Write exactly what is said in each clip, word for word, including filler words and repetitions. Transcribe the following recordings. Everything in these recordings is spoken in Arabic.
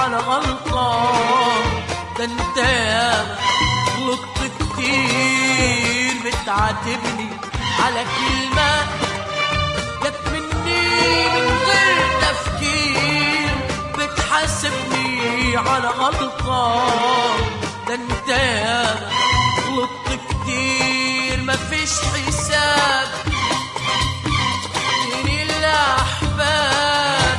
على غلطة، ده انت ياما غلطت كتير، بتعاتبني على كلمة جت مني من غير تفكير، بتحاسبني على غلطة، ده انت ياما غلطت كتير، مفيش حساب من الأحباب،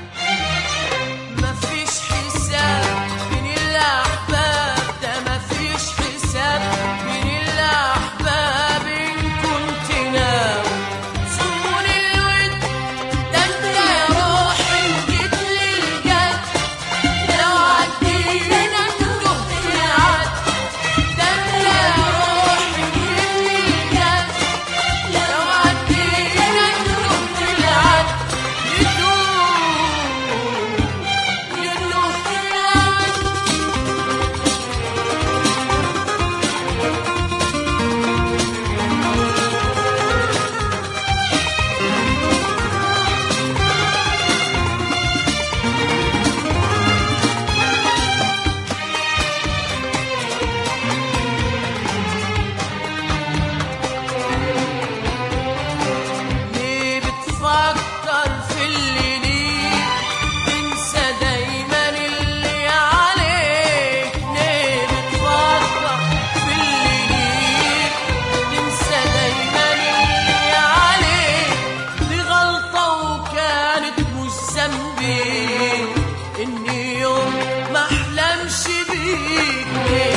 مفيش حساب من الأحباب، ده مفيش حساب من الأحباب، إن كنت ناوي صون الود، ده انت يا روحي جيت للجد، لو عدينا تهت العد، ده انت يا روحي جيت للجد، لو عدينا تهت العد، يدوب يدوب العد. ليه بتفكر في اللي ليك، تنسى دايما اللي عليك، ليه بتفكر في اللي ليك، تنسى دايما اللي عليك، دي غلطة وكانت مش ذنبي، إني يوم ما أحلمش بيك، ليه